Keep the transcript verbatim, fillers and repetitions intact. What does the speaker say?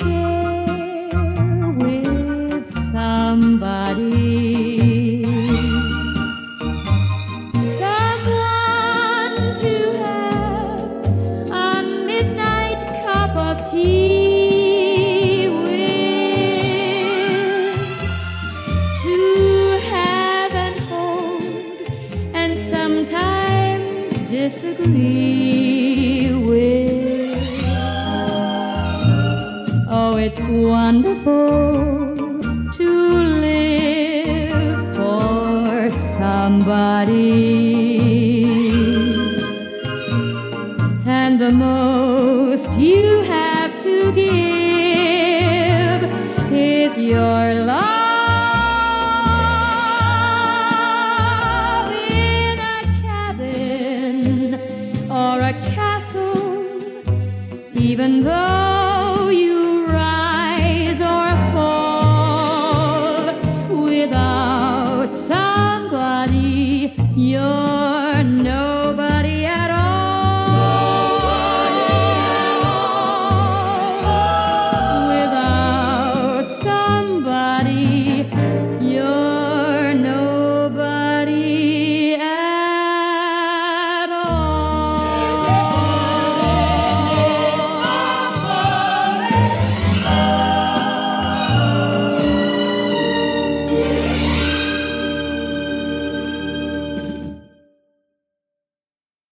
share with somebody. Someone to have a midnight cup of tea with, to have and hold and sometimes disagree with. Oh, it's wonderful to live for somebody.